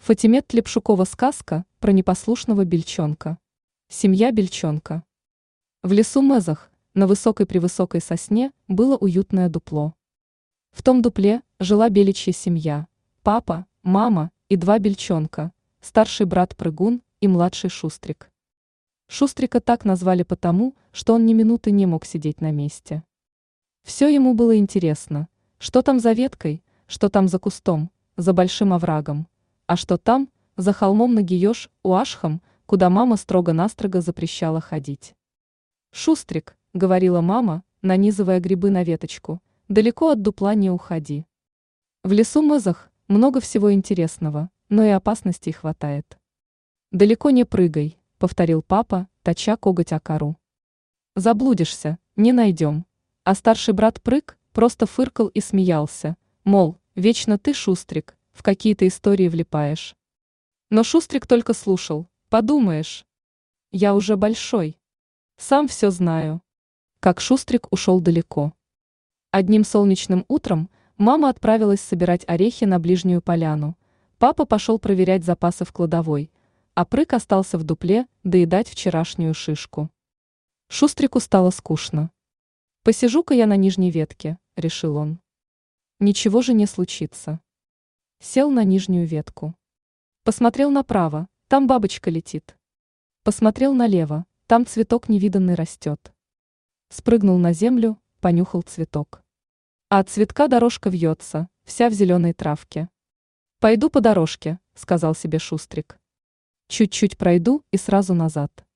Фатимет Тлепшукова сказка про непослушного бельчонка. Семья бельчонка. В лесу Мезах, на высокой-превысокой сосне, было уютное дупло. В том дупле жила беличья семья: папа, мама и два бельчонка, старший брат Прыгун и младший Шустрик. Шустрика так назвали потому, что он ни минуты не мог сидеть на месте. Все ему было интересно: что там за веткой, что там за кустом, за большим оврагом, а что там, за холмом Нагиёш-Уашхом, куда мама строго-настрого запрещала ходить. «Шустрик», — говорила мама, нанизывая грибы на веточку, — «далеко от дупла не уходи. В лесу Мезах много всего интересного, но и опасностей хватает». «Далеко не прыгай», — повторил папа, точа коготь о кору. «Заблудишься, не найдем». А старший брат Прыг просто фыркал и смеялся, мол, вечно ты, Шустрик, в какие-то истории влипаешь. Но Шустрик только слушал: подумаешь, я уже большой, сам все знаю. Как Шустрик ушел далеко. Одним солнечным утром мама отправилась собирать орехи на ближнюю поляну, папа пошел проверять запасы в кладовой, а Прыг остался в дупле доедать вчерашнюю шишку. Шустрику стало скучно. «Посижу-ка я на нижней ветке», — решил он. Ничего же не случится. Сел на нижнюю ветку. Посмотрел направо, там бабочка летит. Посмотрел налево, там цветок невиданный растет. Спрыгнул на землю, понюхал цветок. А от цветка дорожка вьется, вся в зеленой травке. «Пойду по дорожке», — сказал себе Шустрик. «Чуть-чуть пройду и сразу назад».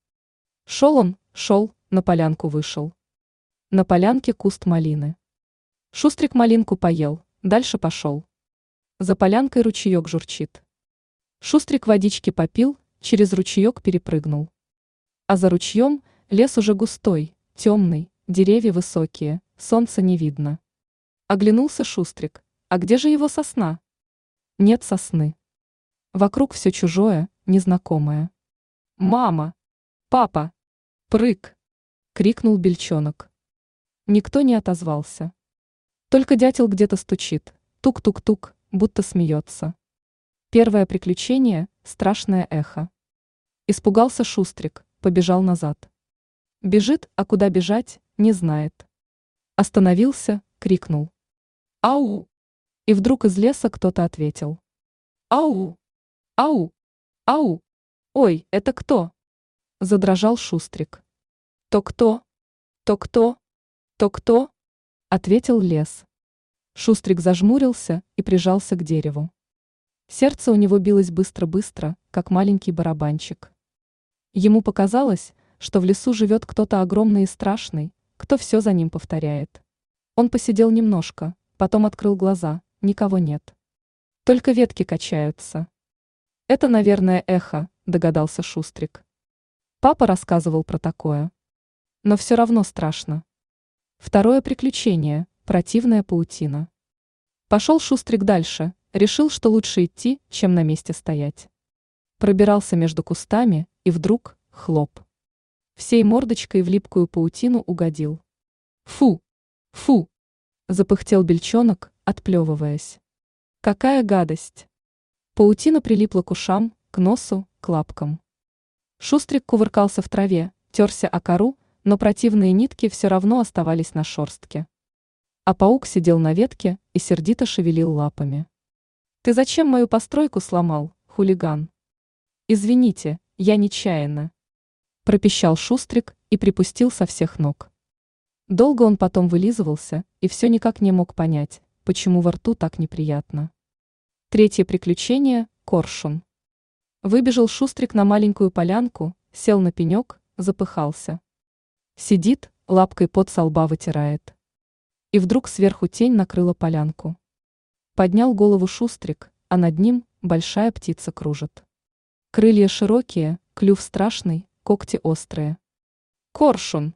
Шел, на полянку вышел. На полянке куст малины. Шустрик малинку поел, дальше пошел. За полянкой ручеек журчит. Шустрик водички попил, через ручеек перепрыгнул. А за ручьем лес уже густой, темный, деревья высокие, солнца не видно. Оглянулся Шустрик: а где же его сосна? Нет сосны. Вокруг все чужое, незнакомое. «Мама! Папа! Прыг!» — крикнул бельчонок. Никто не отозвался. Только дятел где-то стучит, тук-тук-тук, будто смеется. Первое приключение — страшное эхо. Испугался Шустрик, побежал назад. Бежит, а куда бежать, не знает. Остановился, крикнул: «Ау!» И вдруг из леса кто-то ответил: «Ау! Ау! Ау! Ой, это кто?» Задрожал Шустрик. «То кто? То кто? То кто?» — ответил лес. Шустрик зажмурился и прижался к дереву. Сердце у него билось быстро-быстро, как маленький барабанчик. Ему показалось, что в лесу живет кто-то огромный и страшный, кто все за ним повторяет. Он посидел немножко, потом открыл глаза, никого нет. Только ветки качаются. «Это, наверное, эхо», — догадался Шустрик. Папа рассказывал про такое. Но все равно страшно. Второе приключение — противная паутина. Пошел Шустрик дальше, решил, что лучше идти, чем на месте стоять. Пробирался между кустами, и вдруг — хлоп. Всей мордочкой в липкую паутину угодил. «Фу! Фу!» — запыхтел бельчонок, отплевываясь. «Какая гадость!» Паутина прилипла к ушам, к носу, к лапкам. Шустрик кувыркался в траве, терся о кору, но противные нитки все равно оставались на шерстке. А паук сидел на ветке и сердито шевелил лапами. «Ты зачем мою постройку сломал, хулиган?» «Извините, я нечаянно», — пропищал Шустрик и припустил со всех ног. Долго он потом вылизывался и все никак не мог понять, почему во рту так неприятно. Третье приключение — коршун. Выбежал Шустрик на маленькую полянку, сел на пенек, запыхался. Сидит, лапкой пот со лба вытирает. И вдруг сверху тень накрыла полянку. Поднял голову Шустрик, а над ним большая птица кружит. Крылья широкие, клюв страшный, когти острые. «Коршун!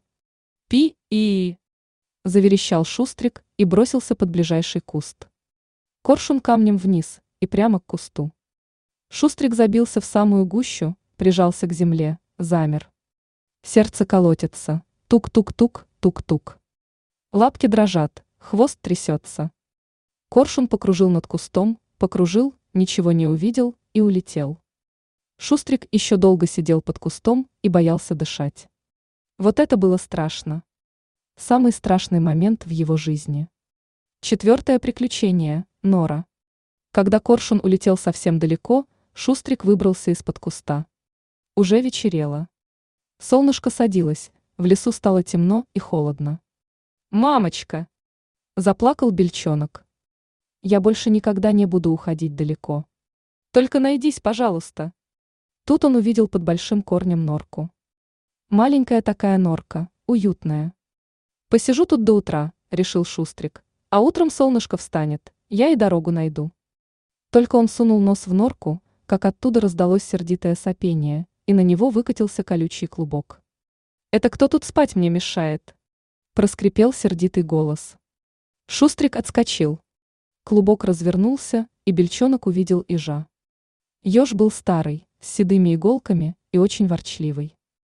Пи-и!» — заверещал Шустрик и бросился под ближайший куст. Коршун камнем вниз и прямо к кусту. Шустрик забился в самую гущу, прижался к земле, замер. Сердце колотится. Тук-тук-тук, тук-тук. Лапки дрожат, хвост трясется. Коршун покружил над кустом, покружил, ничего не увидел и улетел. Шустрик еще долго сидел под кустом и боялся дышать. Вот это было страшно. Самый страшный момент в его жизни. Четвертое приключение – нора. Когда коршун улетел совсем далеко, Шустрик выбрался из-под куста. Уже вечерело. Солнышко садилось, в лесу стало темно и холодно. «Мамочка!» – заплакал бельчонок. «Я больше никогда не буду уходить далеко. Только найдись, пожалуйста». Тут он увидел под большим корнем норку. Маленькая такая норка, уютная. «Посижу тут до утра», – решил Шустрик, «а утром солнышко встанет, я и дорогу найду». Только он сунул нос в норку, как оттуда раздалось сердитое сопение, и на него выкатился колючий клубок. «Это кто тут спать мне мешает?» – проскрипел сердитый голос. Шустрик отскочил. Клубок развернулся, и бельчонок увидел ежа. Еж был старый, с седыми иголками и очень ворчливый.